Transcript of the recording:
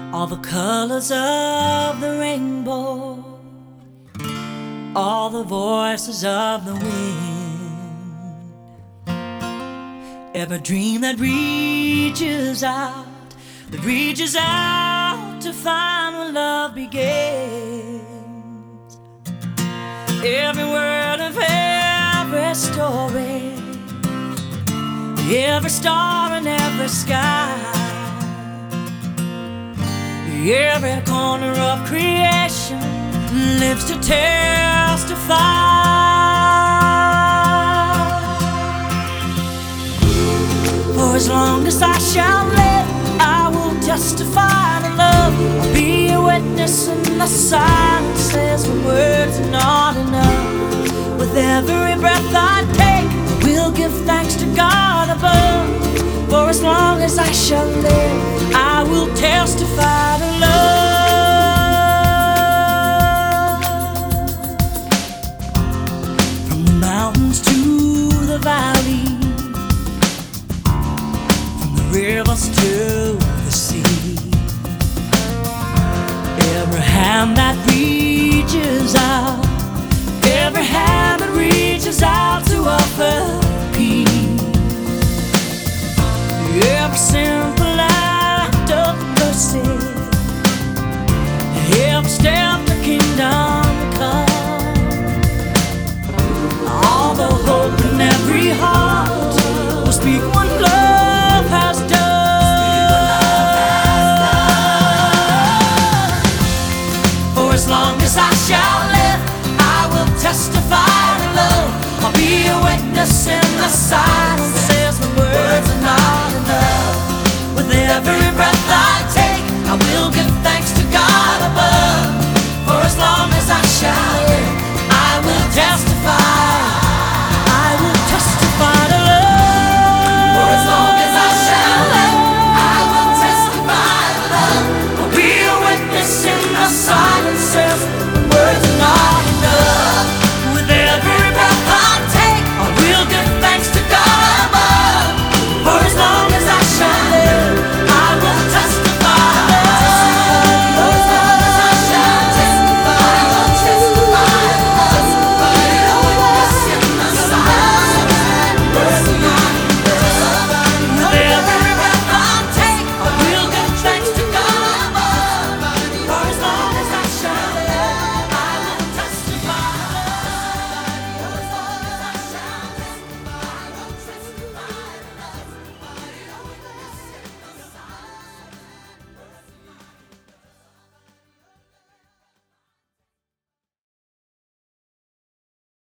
All the colors of the rainbow, all the voices of the wind, every dream that reaches out to find where love begins. Every word of every story, every star in every sky, every corner of creation lives to testify. For as long as I shall live, I will testify to love. I'll be a witness in the silences when words are not enough. With every breath I take, we'll give thanks to God above. For as long as I shall live, I will testify to love. From the mountains to the valley, from the rivers to the sea, every hand that reaches out, every hand that reaches out to offer